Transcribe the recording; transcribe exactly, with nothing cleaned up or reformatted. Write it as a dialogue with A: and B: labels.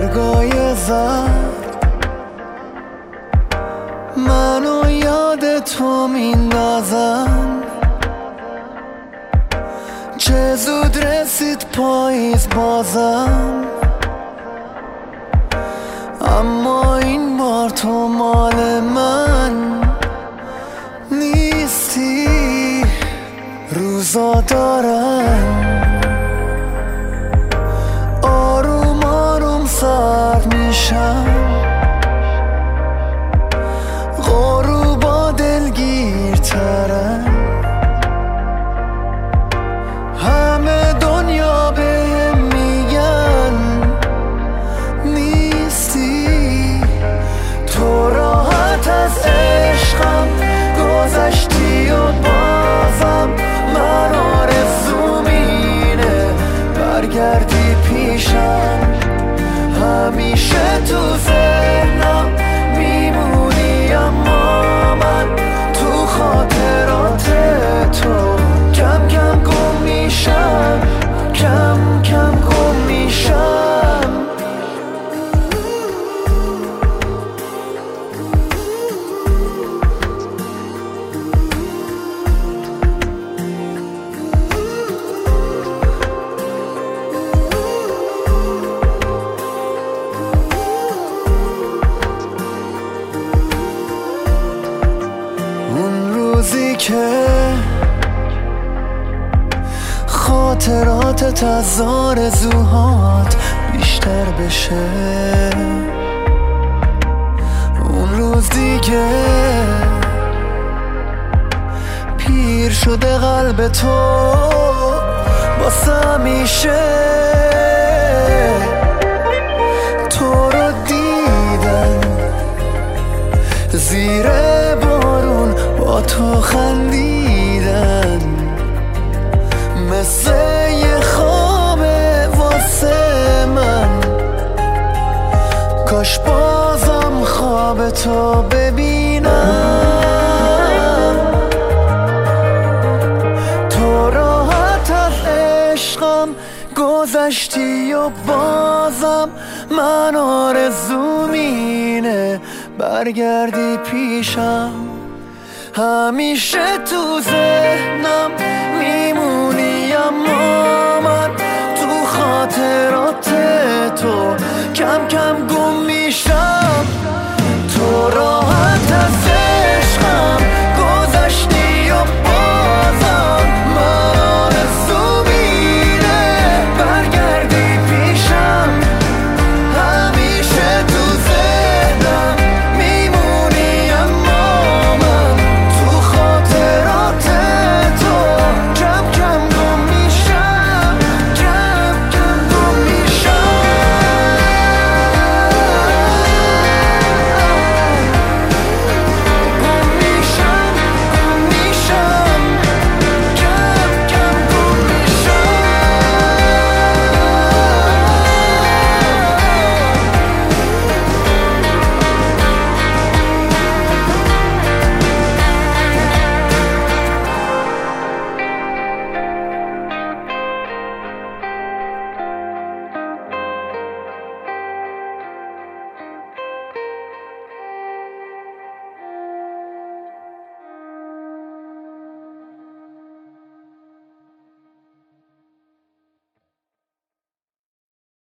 A: برگای زرد منو یاد تو میندازن. چه زود رسید پاییز بازم، اما این بار تو مال من نیستی. روزا دارن آروم آروم سرد میشن، غروبا دلگیرترن. همه دنیا بهم میگن نیستی. تو راحت از عشقم گذشتی و بازم من آرزوم اینه برگردی پیشم. همیشه تو ذهنم میمونی، اما من تو خاطرات تو کم کم گم میشم، کم کم گم میشم. اون روزی که خاطراتت از آرزوهات بیشتر بشه، اون روز دیگه پیر شده قلب تو واسه همیشه. تو رو دیدن زیر بارون با تو خندیدن، مثل یه خوابه واسه من. کاش بازم خواب تو ببینم. تو راحت از عشقم گذشتی و بازم من آرزوم اینه برگردی پیشم. همیشه تو ذهنم میمونی، اما من تو خاطرات تو کم کم